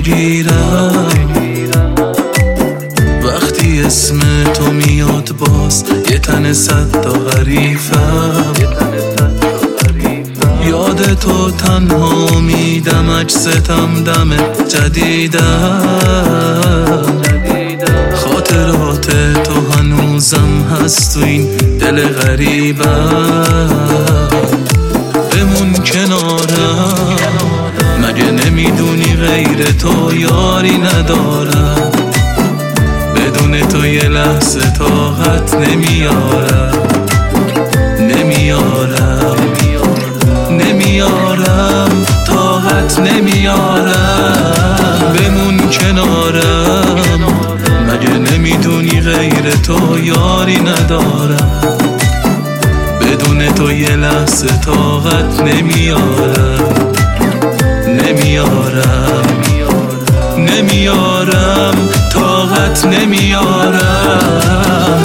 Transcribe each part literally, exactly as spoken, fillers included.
بگیرم. وقتی اسم تو میاد باز یه تن صد تا غریفم. یاد تو تنها میدم، اجستم دم جدیدم. خاطرات تو هنوزم هست تو این دل غریبم. بمون کنارم، مگه نمیدونی غیر تو یاری ندارم. بدون تو یه لحظه طاقت نمیارم. نمیارم نمیارم طاقت نمیارم. بمون کنارم، مگه نمیدونی غیر تو یاری ندارم. بدون تو یه لحظه طاقت نمیارم. نمیارم نمیارم طاقت نمیارم.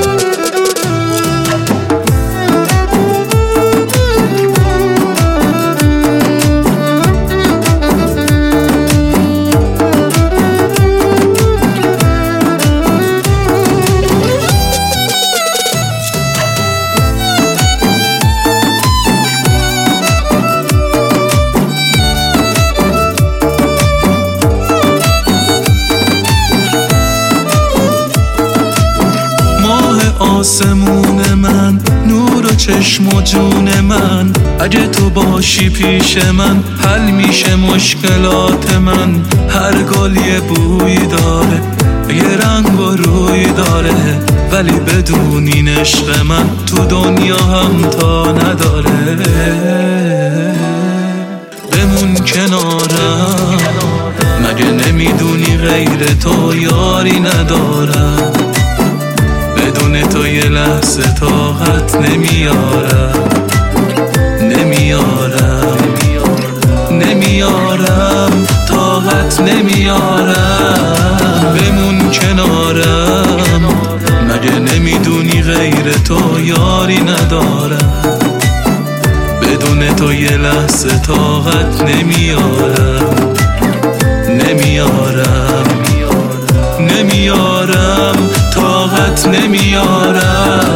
آسمون من، نور و چشم و جون من، اگه تو باشی پیش من حل میشه مشکلات من. هر گل یه بوی داره، یه رنگ و روی داره، ولی بدون این عشق من تو دنیا هم تا نداره. بمون کنارم، مگه نمیدونی غیر تو یاری ندارم. بدون تو یه لحظه طاقت نمیارم. نمیارم نمیارم طاقت نمیارم. بمون کنارم، مگه نمیدونی غیر تو یاری ندارم. بدون تو یه لحظه طاقت نمیارم. نمیارم نمیارم طاقت نمیارم.